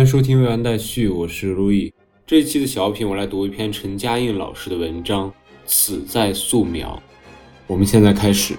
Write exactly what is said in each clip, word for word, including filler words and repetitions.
收听未完待续，我是路易。这一期的小品我来读一篇陈嘉映老师的文章《此在素描》。我们现在开始。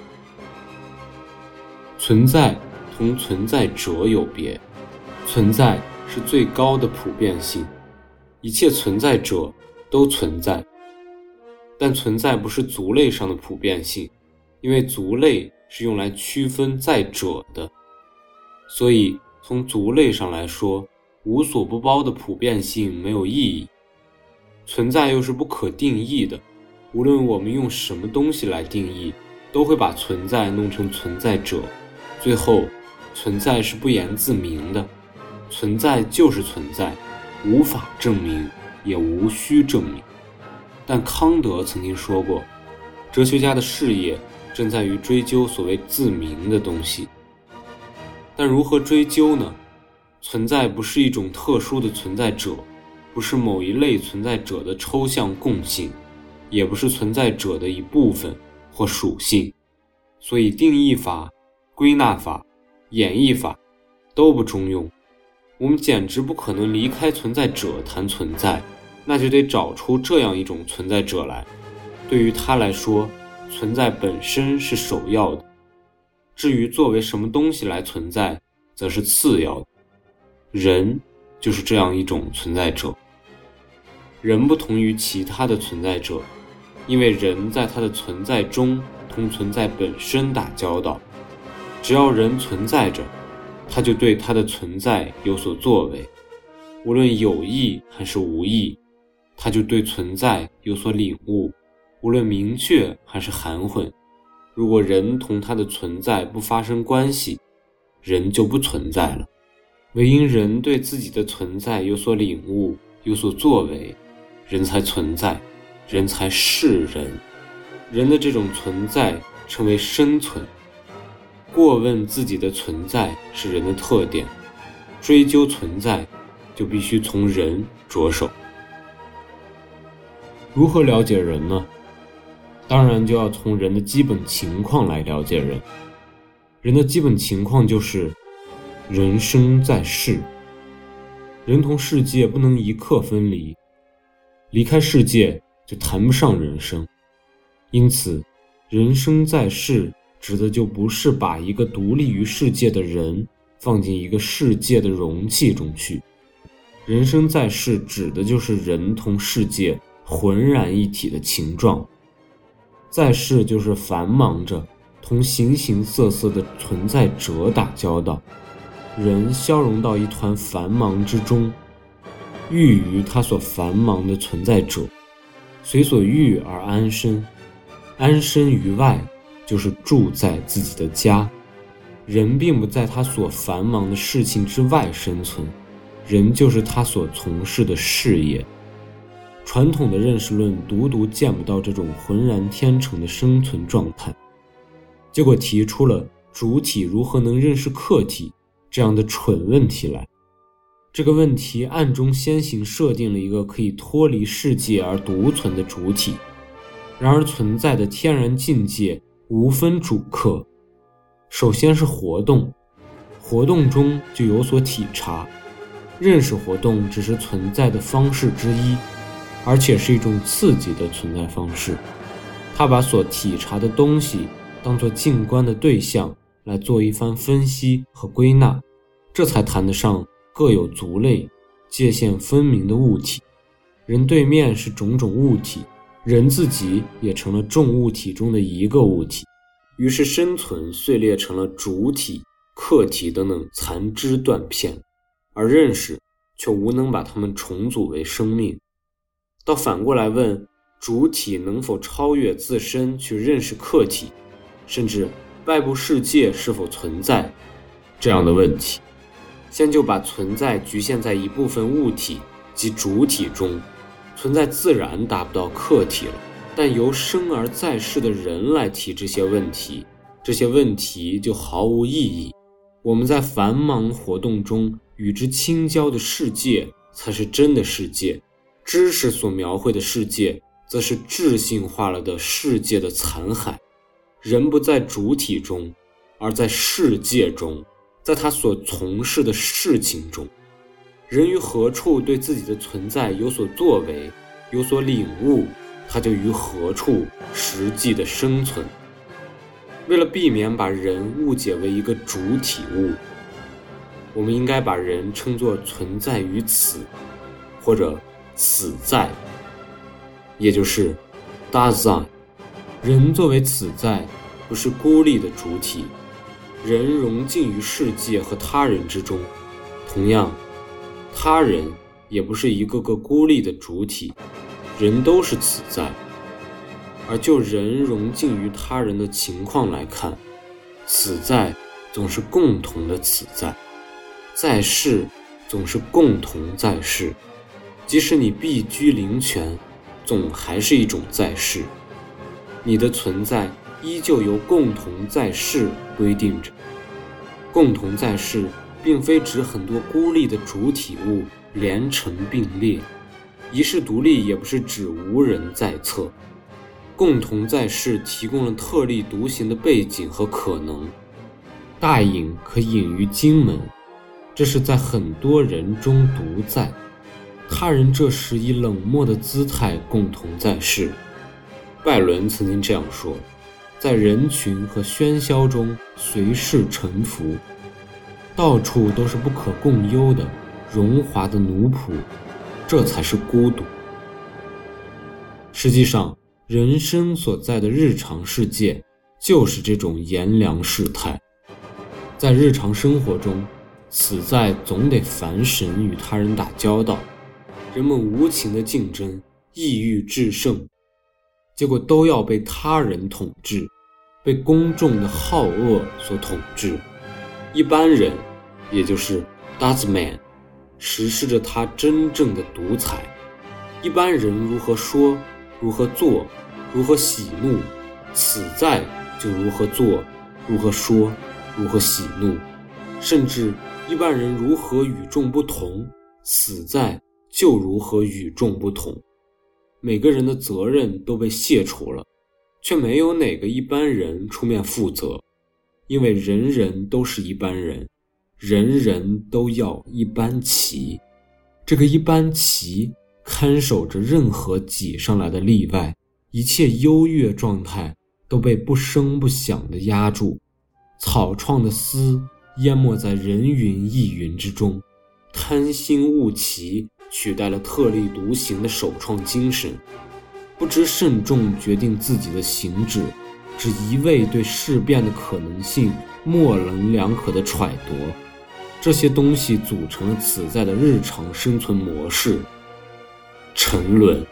存在同存在者有别，存在是最高的普遍性，一切存在者都存在，但存在不是族类上的普遍性，因为族类是用来区分在者的，所以从族类上来说，无所不包的普遍性没有意义。存在又是不可定义的，无论我们用什么东西来定义，都会把存在弄成存在者，最后存在是不言自明的，存在就是存在，无法证明也无需证明。但康德曾经说过，哲学家的事业正在于追究所谓自明的东西。但如何追究呢？存在不是一种特殊的存在者，不是某一类存在者的抽象共性，也不是存在者的一部分或属性，所以定义法、归纳法、演绎法都不中用。我们简直不可能离开存在者谈存在，那就得找出这样一种存在者来。对于他来说，存在本身是首要的，至于作为什么东西来存在，则是次要的。人就是这样一种存在者。人不同于其他的存在者，因为人在他的存在中同存在本身打交道。只要人存在着，他就对他的存在有所作为，无论有意还是无意，他就对存在有所领悟，无论明确还是含混。如果人同他的存在不发生关系，人就不存在了。唯因人对自己的存在有所领悟，有所作为，人才存在，人才是人。人的这种存在称为生存。过问自己的存在是人的特点，追究存在就必须从人着手。如何了解人呢？当然就要从人的基本情况来了解人。人的基本情况就是人生在世，人同世界不能一刻分离，离开世界就谈不上人生。因此，人生在世指的就不是把一个独立于世界的人放进一个世界的容器中去，人生在世指的就是人同世界浑然一体的情状。在世就是繁忙着同形形色色的存在者打交道，人消融到一团繁忙之中，寓于他所繁忙的存在者，随所欲而安身。安身于外就是住在自己的家。人并不在他所繁忙的事情之外生存，人就是他所从事的事业。传统的认识论独独见不到这种浑然天成的生存状态，结果提出了主体如何能认识客体这样的蠢问题来。这个问题暗中先行设定了一个可以脱离世界而独存的主体，然而存在的天然境界无分主客。首先是活动，活动中就有所体察，认识活动只是存在的方式之一，而且是一种刺激的存在方式。他把所体察的东西当作静观的对象来做一番分析和归纳，这才谈得上各有族类、界限分明的物体。人对面是种种物体，人自己也成了众物体中的一个物体，于是生存碎裂成了主体、客体等等残枝断片，而认识却无能把它们重组为生命。倒反过来问，主体能否超越自身去认识客体，甚至外部世界是否存在这样的问题。先就把存在局限在一部分物体及主体中，存在自然达不到客体了。但由生而在世的人来提这些问题，这些问题就毫无意义。我们在繁忙活动中与之倾交的世界才是真的世界，知识所描绘的世界则是质性化了的世界的残骸。人不在主体中，而在世界中，在他所从事的事情中。 人于何处对自己的存在有所作为，有所领悟，他就于何处实际的生存。为了避免把人误解为一个主体物，我们应该把人称作存在于此，或者此在，也就是 Dasein。 人作为此在，不是孤立的主体，人融进于世界和他人之中，同样他人也不是一个个孤立的主体，人都是此在。而就人融进于他人的情况来看，此在总是共同的此在，在世总是共同在世，即使你避居灵泉，总还是一种在世，你的存在依旧由共同在世规定着。共同在世并非指很多孤立的主体物连成并列，一世独立也不是指无人在侧。共同在世提供了特立独行的背景和可能，大隐可隐于荆门，这是在很多人中独在，他人这时以冷漠的姿态共同在世。拜伦曾经这样说，在人群和喧嚣中随事臣服，到处都是不可共忧的荣华的奴仆，这才是孤独。实际上，人生所在的日常世界就是这种炎凉世态。在日常生活中，此在总得烦神与他人打交道，人们无情的竞争，意欲制胜，结果都要被他人统治，被公众的好恶所统治。一般人，也就是 Dasein， 实施着他真正的独裁。一般人如何说，如何做，如何喜怒，此在就如何做，如何说，如何喜怒。甚至一般人如何与众不同，此在就如何与众不同。每个人的责任都被卸除了，却没有哪个一般人出面负责，因为人人都是一般人，人人都要一般齐。这个一般齐看守着任何挤上来的例外，一切优越状态都被不声不响地压住，草创的丝淹没在人云亦云之中，贪心误齐取代了特立独行的首创精神，不知慎重决定自己的行止，只一味对事变的可能性模棱两可的揣度，这些东西组成了此在的日常生存模式。沉沦。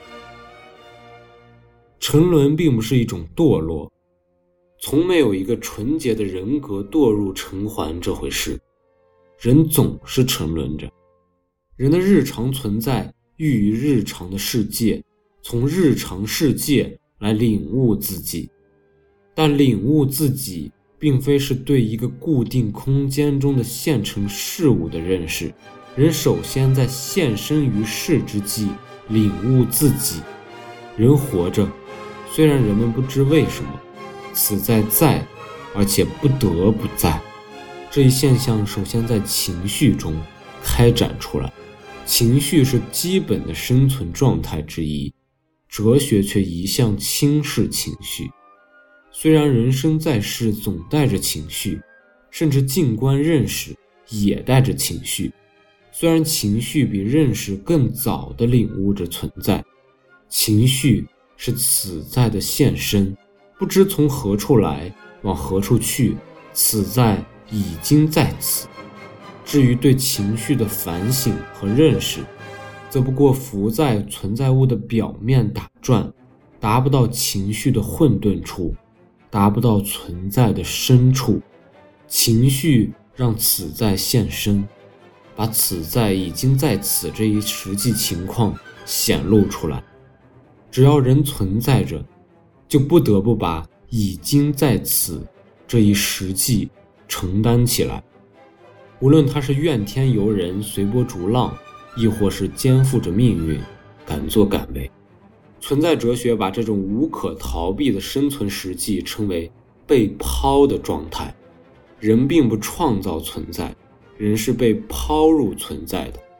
沉沦并不是一种堕落，从没有一个纯洁的人格堕入沉环这回事，人总是沉沦着。人的日常存在寓于日常的世界，从日常世界来领悟自己，但领悟自己并非是对一个固定空间中的现成事物的认识，人首先在现身于世之际领悟自己。人活着，虽然人们不知为什么，此在在，而且不得不在。这一现象首先在情绪中开展出来，情绪是基本的生存状态之一，哲学却一向轻视情绪。虽然人生在世总带着情绪，甚至静观认识也带着情绪，虽然情绪比认识更早地领悟着存在，情绪是此在的现身，不知从何处来，往何处去，此在已经在此。至于对情绪的反省和认识，则不过浮在存在物的表面打转，达不到情绪的混沌处，达不到存在的深处。情绪让此在现身，把此在已经在此这一实际情况显露出来。只要人存在着，就不得不把已经在此这一实际承担起来。无论他是怨天尤人随波逐浪，亦或是肩负着命运敢作敢为。存在哲学把这种无可逃避的生存实际称为被抛的状态。人并不创造存在，人是被抛入存在的。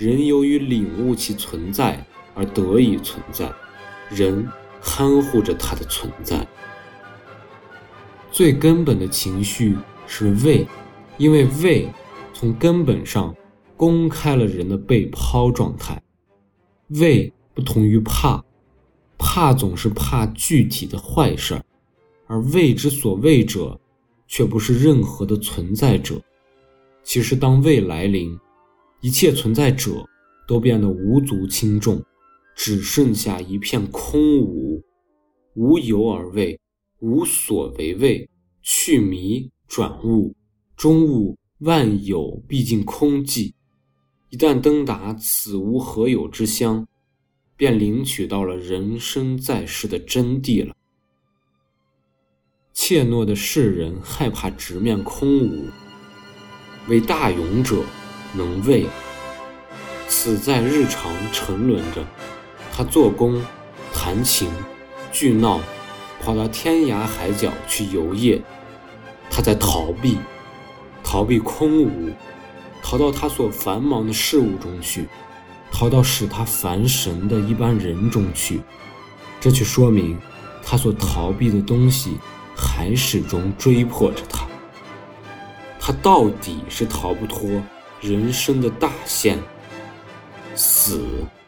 人由于领悟其存在而得以存在，人看护着它的存在。最根本的情绪是畏，因为畏从根本上公开了人的被抛状态。畏不同于怕，怕总是怕具体的坏事，而畏之所畏者却不是任何的存在者。其实当畏来临，一切存在者都变得无足轻重，只剩下一片空无。无有而畏，无所为畏，去迷转悟，终悟万有毕竟空寂。一旦登达此无何有之乡，便领取到了人生在世的真谛了。怯懦的世人害怕直面空无，为大勇者能畏。此在日常沉沦着，他做工、弹琴、聚闹，跑到天涯海角去游曳。他在逃避，逃避空无，逃到他所繁忙的事物中去，逃到使他烦神的一般人中去。这却说明他所逃避的东西还始终追迫着他。他到底是逃不脱人生的大限，死。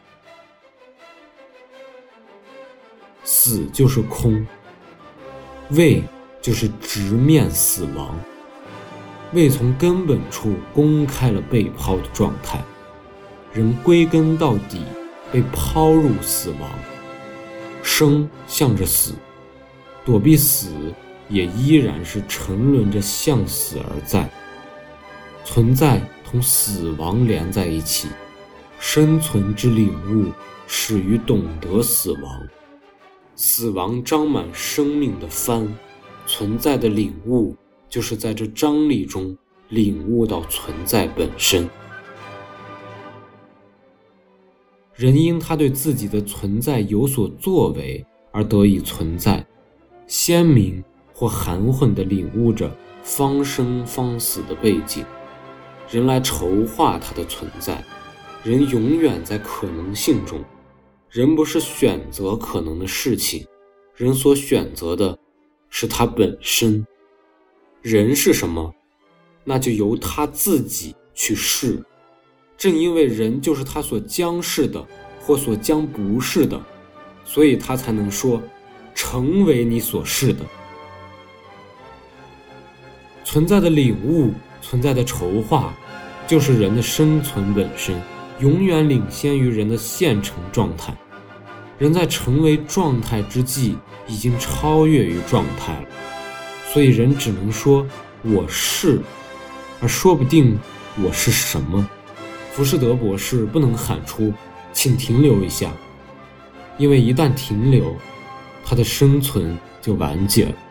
死就是空，畏就是直面死亡。畏从根本处公开了被抛的状态，人归根到底被抛入死亡。生向着死，躲避死也依然是沉沦着向死而在。存在同死亡连在一起，生存之领悟始于懂得死亡。死亡张满生命的帆，存在的领悟就是在这张力中领悟到存在本身。人因他对自己的存在有所作为而得以存在，鲜明或含混地领悟着方生方死的背景。人来筹划他的存在，人永远在可能性中。人不是选择可能的事情，人所选择的是他本身。人是什么？那就由他自己去是。正因为人就是他所将是的或所将不是的，所以他才能说成为你所是的。存在的领悟，存在的筹划，就是人的生存本身，永远领先于人的现成状态。人在成为状态之际已经超越于状态了，所以人只能说我是，而说不定我是什么。浮士德博士不能喊出请停留一下，因为一旦停留，他的生存就完结了。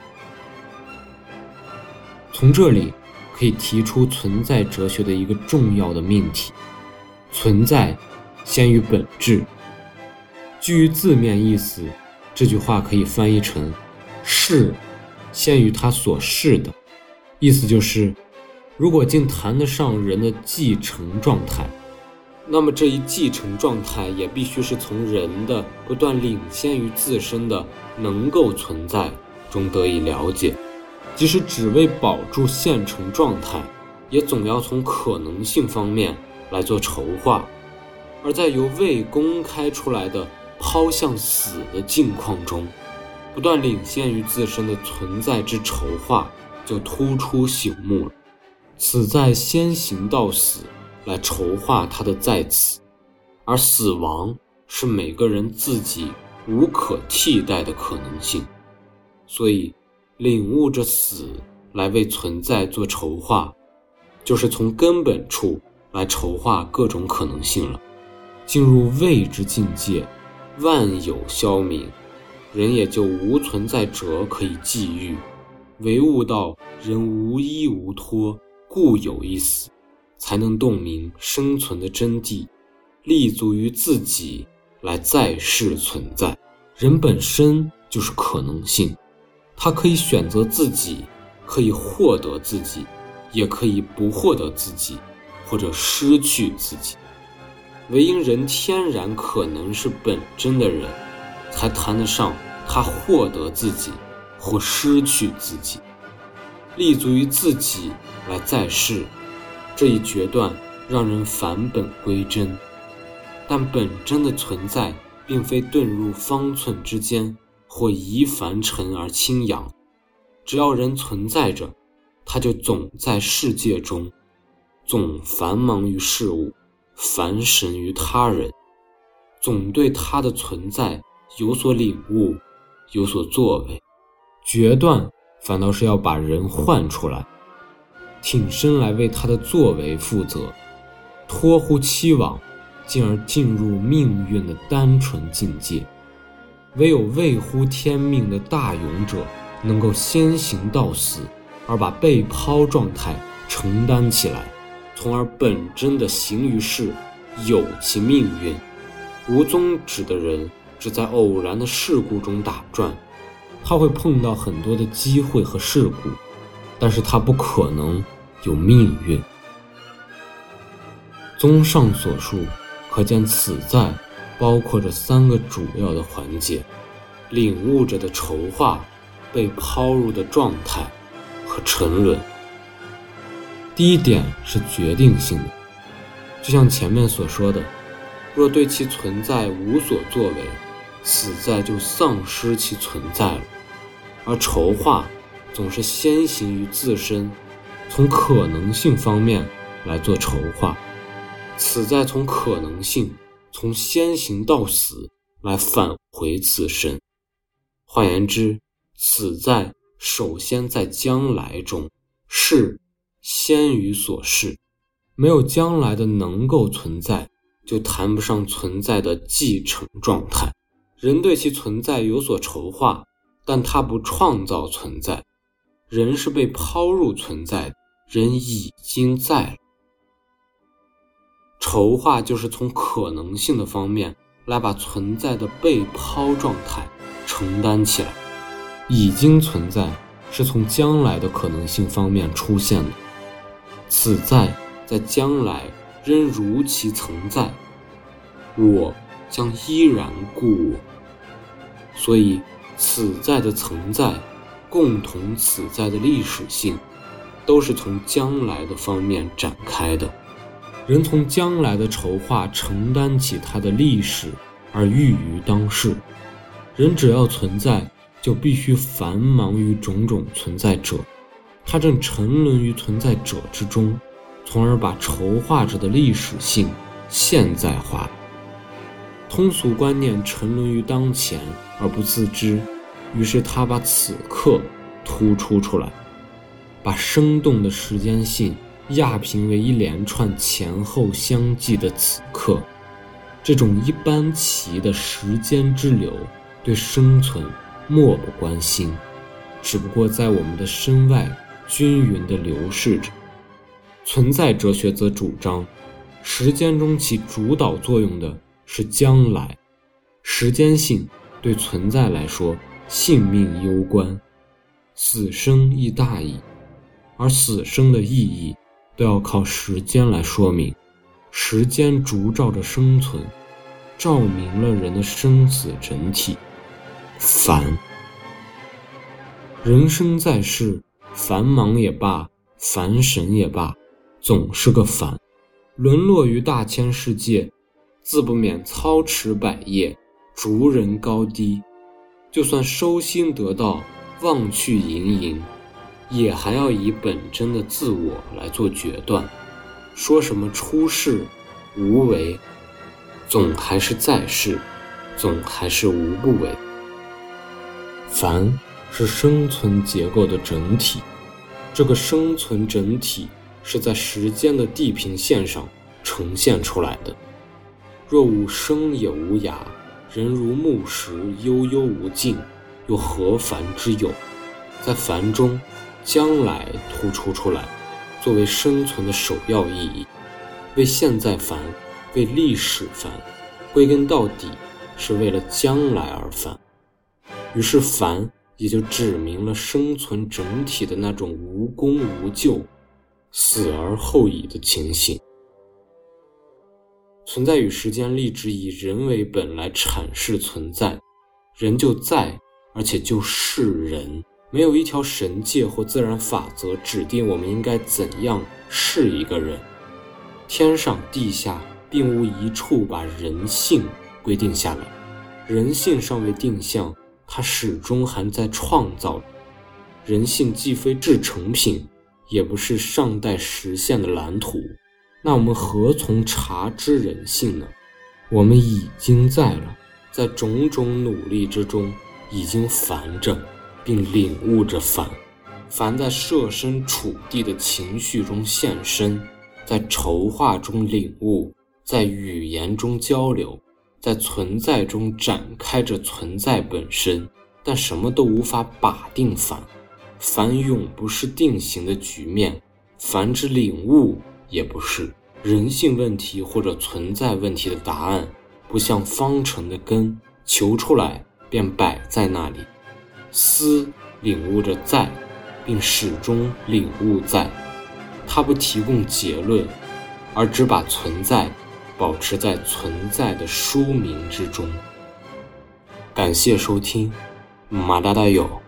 从这里可以提出存在哲学的一个重要的命题：存在先于本质。基于字面意思，这句话可以翻译成是先于他所是的。意思就是，如果竟谈得上人的继承状态，那么这一继承状态也必须是从人的不断领先于自身的能够存在中得以了解。即使只为保住现成状态，也总要从可能性方面来做筹划。而在由未公开出来的抛向死的境况中，不断领先于自身的存在之筹划就突出醒目了。此在先行到死来筹划他的在此，而死亡是每个人自己无可替代的可能性。所以领悟着死来为存在做筹划，就是从根本处来筹划各种可能性了。进入未知境界，万有消泯，人也就无存在者可以际遇，唯悟到人无依无托，故有一死，才能洞明生存的真谛，立足于自己来在世存在。人本身就是可能性，他可以选择自己，可以获得自己，也可以不获得自己，或者失去自己。 唯因人天然可能是本真的人，才谈得上他获得自己或失去自己，立足于自己来在世。这一决断让人返本归真，但本真的存在并非遁入方寸之间，或移凡尘而轻扬。只要人存在着，他就总在世界中，总繁忙于事物，凡神于他人，总对他的存在有所领悟，有所作为。决断反倒是要把人唤出来，挺身来为他的作为负责，脱乎期望，进而进入命运的单纯境界。唯有位乎天命的大勇者，能够先行到死，而把被抛状态承担起来，从而本真的行于世，有其命运。无宗旨的人只在偶然的事故中打转，他会碰到很多的机会和事故，但是他不可能有命运。综上所述，可见此在包括着三个主要的环节：领悟者的筹划、被抛入的状态和沉沦。第一点是决定性的，就像前面所说的，若对其存在无所作为，此在就丧失其存在了。而筹划总是先行于自身，从可能性方面来做筹划，此在从可能性，从先行到死来返回自身。换言之，此在首先在将来中，是先于所是。没有将来的能够存在，就谈不上存在的继承状态。人对其存在有所筹划，但他不创造存在。人是被抛入存在的，人已经在了。筹划就是从可能性的方面来把存在的被抛状态承担起来，已经存在是从将来的可能性方面出现的，此在在将来仍如其曾在，我将依然故我。所以此在的存在共同此在的历史性，都是从将来的方面展开的。人从将来的筹划承担起他的历史而寓于当世。人只要存在，就必须繁忙于种种存在者，他正沉沦于存在者之中，从而把筹划者的历史性现在化。通俗观念沉沦于当前而不自知，于是他把此刻突出出来，把生动的时间性压平为一连串前后相继的此刻。这种一般齐的时间之流对生存漠不关心，只不过在我们的身外均匀地流逝着。存在哲学则主张，时间中起主导作用的是将来，时间性对存在来说性命攸关，死生亦大矣，而死生的意义都要靠时间来说明。时间烛照着生存，照明了人的生死整体。繁，人生在世，繁忙也罢，凡神也罢，总是个繁。沦落于大千世界，自不免操持百业，逐人高低。就算收心得道，忘去营营，也还要以本真的自我来做决断。说什么出世无为，总还是在世，总还是无不为。凡是生存结构的整体，这个生存整体是在时间的地平线上呈现出来的。若无生也无涯，人如木石，悠悠无尽，又何凡之有？在凡中，将来突出出来，作为生存的首要意义。为现在繁，为历史繁，归根到底是为了将来而繁。于是繁也就指明了生存整体的那种无功无就、死而后已的情形。 存在与时间立志以人为本来阐释存在，人就在，而且就是人，没有一条神界或自然法则指定我们应该怎样是一个人。天上地下并无一处把人性规定下来，人性尚未定向，它始终还在创造。人性既非制成品，也不是尚待实现的蓝图，那我们何从察知人性呢？我们已经在了，在种种努力之中已经烦着，并领悟着烦。烦在设身处地的情绪中现身，在筹划中领悟，在语言中交流，在存在中展开着存在本身，但什么都无法把定烦。烦永不是定型的局面，烦之领悟也不是。人性问题或者存在问题的答案，不像方程的根，求出来便摆在那里。思领悟着在，并始终领悟在，它不提供结论，而只把存在保持在存在的书名之中。感谢收听，马达达友。